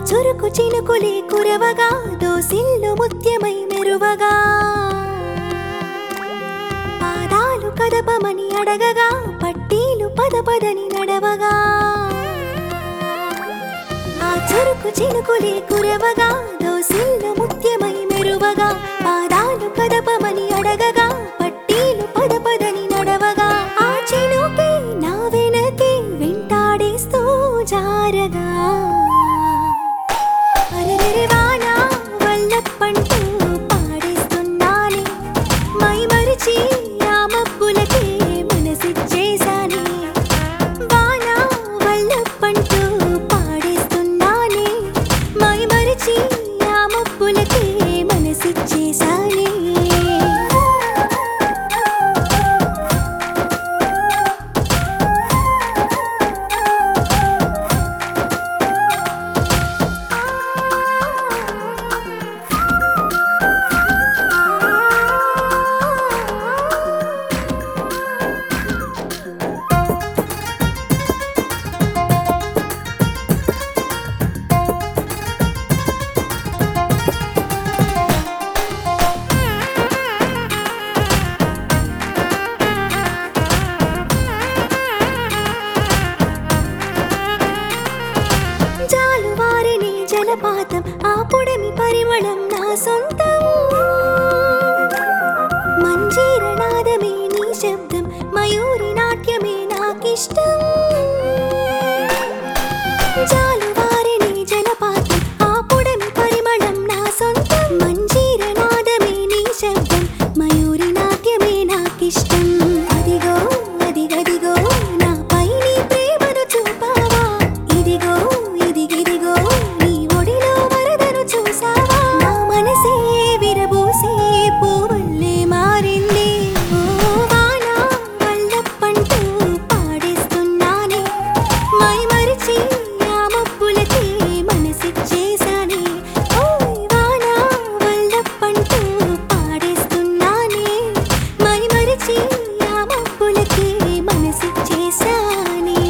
చురుకు చినుకులే కురవగా దోసిల్లు ముత్యమై మెరువగా పాదాలు కదపమని అడగగా పట్టీలు పదపదని నడవగా ఆ చురుకు చినుకులే కురవగా దోసిల్లు ముత్యమై మెరువగా పాదాలు కదపమని అడగగా పట్టీలు పదపదని నడవగా ఆ చినుకే నా వెనకే వెంటాడేస్తూ జారగా అరెరె వానా వల్లప్పంటూ పాడేస్తున్నానే మై మరిచి ఆ మబ్బులకే మనసిచ్చేశానే వానా వల్లప్పంటూ పాడేస్తున్నానే మై మరిచి ఆ మబ్బులకే మనసిచ్చేశానే జాలువారిని జలపాతం ఆ పొడమి పరిమళం నా సొంతం మంజీర నాదమే నీ శబ్దం మయూరి నాట్యమే నాకిష్టం జాలువారిని జలపాతం ఆ పొడమి పరిమళం నా సొంతం మంజీర నాదమే నీ శబ్దం మయూరి నాట్యమే నాకిష్టం అదిగో అదిగదిగో నాపై నీ ప్రేమను చూపావా ఇదిగో ఇదిగిదిగో నీ ఒడిలో వరదను చూసావా నా మనసే విరబూసే పువ్వుల్లే మారింది ఓ వానా వల్లప్పంటూ పాడేస్తున్నానే మై మరిచి ఆ మబ్బులకే మనసిచ్చేశానే ఓయ్ వానా వల్లప్పంటూ పాడేస్తున్నానే మై మరిచి ఆ మబ్బులకే మనసిచ్చేశానే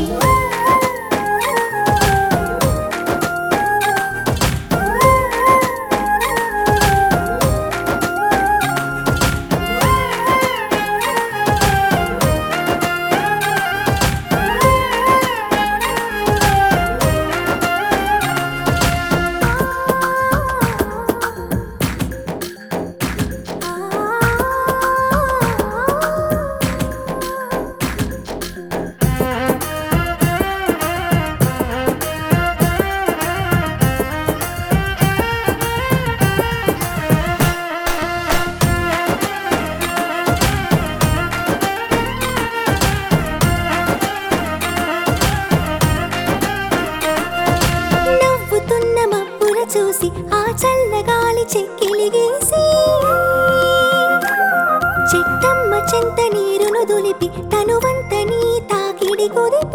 నవ్వుతున్న మబ్బుల చూసి ఆ చల్లగాలి చెక్కిలిగేసి చెట్టమ్మ చెంత నీరును దులిపి తనువంత నీ తాకిడి కుదిపి